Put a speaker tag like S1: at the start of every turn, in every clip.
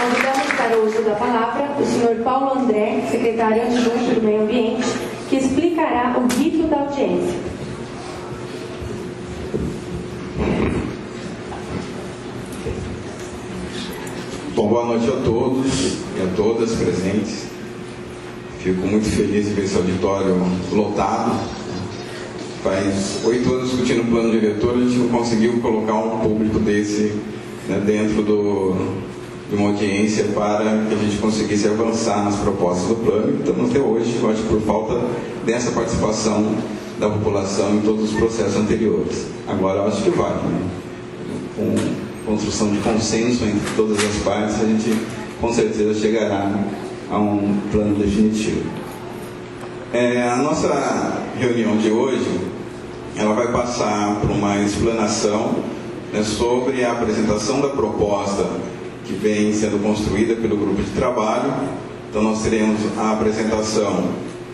S1: Convidamos para o uso da palavra o Sr. Paulo André, secretário adjunto do Meio Ambiente, que explicará o rito da audiência.
S2: Bom, boa noite a todos e a todas presentes. Fico muito feliz de ver esse auditório lotado. Faz 8 anos discutindo o plano diretor, a gente não conseguiu colocar um público desse, né, dentro de uma audiência para que a gente conseguisse avançar nas propostas do plano. Então, até hoje, eu acho que por falta dessa participação da população em todos os processos anteriores. Agora, eu acho que vai, né? Com construção de consenso entre todas as partes, a gente com certeza chegará a um plano definitivo. A nossa reunião de hoje, ela vai passar por uma explanação, né, sobre a apresentação da proposta que vem sendo construída pelo grupo de trabalho. Então nós teremos a apresentação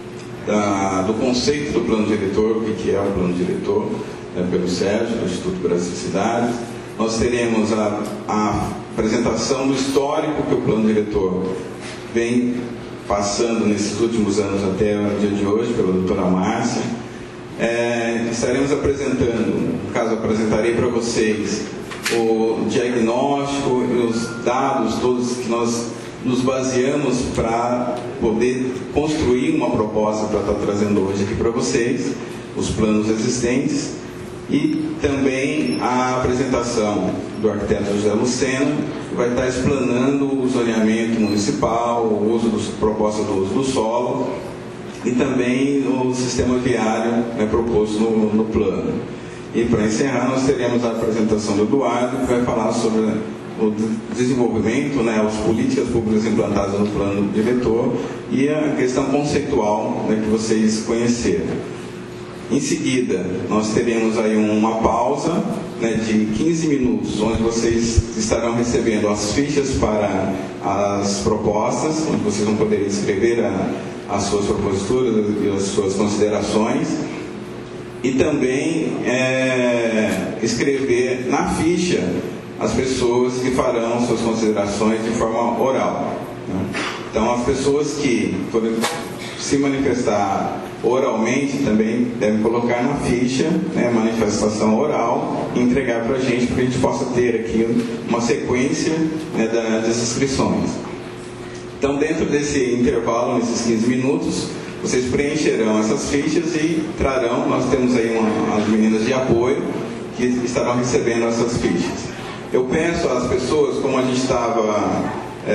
S2: do conceito do plano diretor, o que é o plano diretor, né, pelo Sérgio, do Instituto Brasil Cidades. Nós teremos a apresentação do histórico que o plano diretor vem passando nesses últimos anos até o dia de hoje, pela doutora Márcia. Estaremos apresentando, no caso apresentarei para vocês o diagnóstico e os dados todos que nós nos baseamos para poder construir uma proposta para estar trazendo hoje aqui para vocês, os planos existentes, e também a apresentação do arquiteto José Lucena, que vai estar explanando o zoneamento municipal, o uso proposta do uso do solo e também o sistema viário, né, proposto no plano. E para encerrar, nós teremos a apresentação do Eduardo, que vai falar sobre o desenvolvimento, né, as políticas públicas implantadas no plano diretor e a questão conceitual, né, que vocês conheceram. Em seguida, nós teremos aí uma pausa, né, de 15 minutos, onde vocês estarão recebendo as fichas para as propostas, onde vocês vão poder escrever as suas proposituras e as suas considerações. E também escrever na ficha as pessoas que farão suas considerações de forma oral, né? Então, as pessoas que forem se manifestar oralmente também devem colocar na ficha, né, manifestação oral, e entregar para a gente, para que a gente possa ter aqui uma sequência, né, das inscrições. Então, dentro desse intervalo, nesses 15 minutos, vocês preencherão essas fichas e trarão, nós temos aí as meninas de apoio que estarão recebendo essas fichas. Eu peço às pessoas, como a gente estava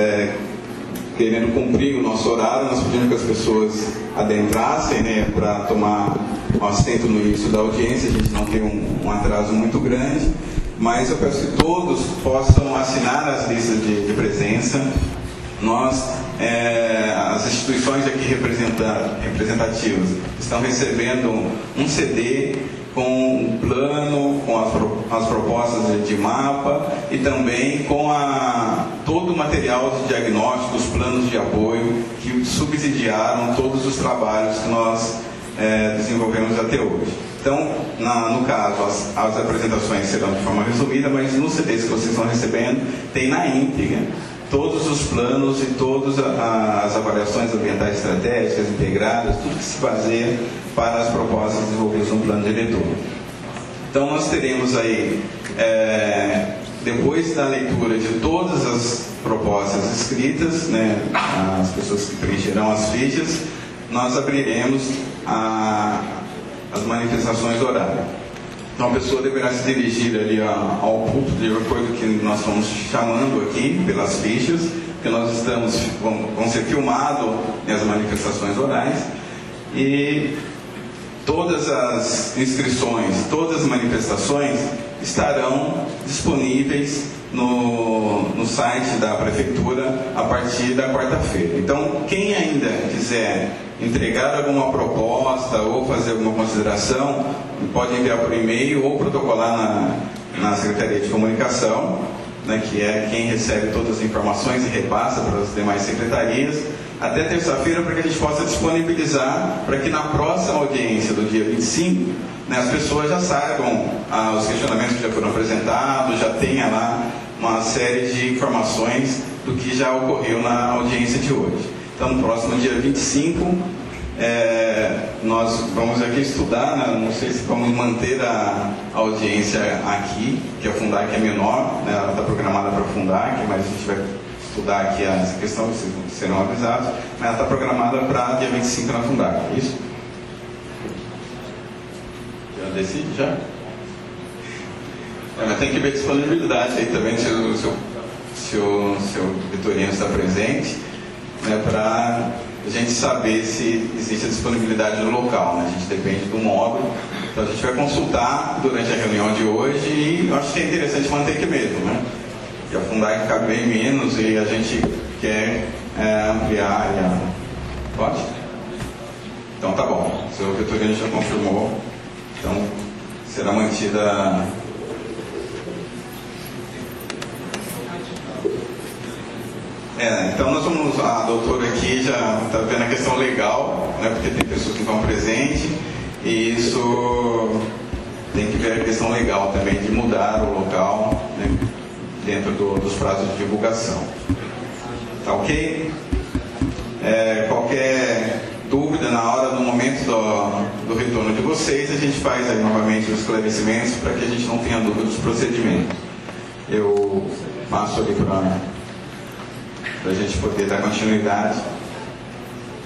S2: querendo cumprir o nosso horário, nós pedimos que as pessoas adentrassem, né, para tomar um assento no início da audiência, a gente não tem um atraso muito grande, mas eu peço que todos possam assinar as listas de presença. Nós, as instituições aqui representativas estão recebendo um CD com um plano, com as propostas de mapa e também com todo o material de diagnóstico, os planos de apoio que subsidiaram todos os trabalhos que nós desenvolvemos até hoje. Então, no caso, as apresentações serão de forma resumida, mas nos CDs que vocês estão recebendo, tem na íntegra todos os planos e todas as avaliações ambientais estratégicas integradas, tudo que se baseia para as propostas desenvolvidas no plano diretor. Então, nós teremos aí, depois da leitura de todas as propostas escritas, né, as pessoas que preencherão as fichas, nós abriremos as manifestações orais. Então, a pessoa deverá se dirigir ali ao púlpito, de acordo que nós estamos chamando aqui pelas fichas, que nós vão ser filmadas, né, as manifestações orais, e todas as inscrições, todas as manifestações estarão disponíveis no site da Prefeitura a partir da quarta-feira. Então, quem ainda quiser entregar alguma proposta ou fazer alguma consideração, pode enviar por e-mail ou protocolar na Secretaria de Comunicação, né, que é quem recebe todas as informações e repassa para as demais secretarias, até terça-feira, para que a gente possa disponibilizar, para que na próxima audiência do dia 25, né, as pessoas já saibam os questionamentos que já foram apresentados, já tenha lá uma série de informações do que já ocorreu na audiência de hoje. Então, no próximo dia 25, nós vamos aqui estudar, né? Não sei se vamos manter a audiência aqui, que a Fundac é menor, né? Ela está programada para a Fundac, mas a gente vai estudar aqui essa questão, vocês serão avisados, mas ela está programada para dia 25 na Fundac, é isso? Já decide, já? Mas tem que ver disponibilidade aí também, se o seu Vitorino está presente, né, para a gente saber se existe a disponibilidade no local, né? A gente depende do módulo, então a gente vai consultar durante a reunião de hoje e eu acho que é interessante manter aqui mesmo, né? E a Fundac cabe bem menos e a gente quer ampliar a área. Pode? Então tá bom, o seu Vitorino já confirmou, então será mantida. Então nós vamos, a doutora aqui já está vendo a questão legal, né, porque tem pessoas que estão presentes, e isso tem que ver a questão legal também, de mudar o local, né, dentro dos prazos de divulgação. Tá ok? Qualquer dúvida na hora, no momento do retorno de vocês, a gente faz aí novamente os esclarecimentos para que a gente não tenha dúvida dos procedimentos. Eu passo ali para a gente poder dar continuidade.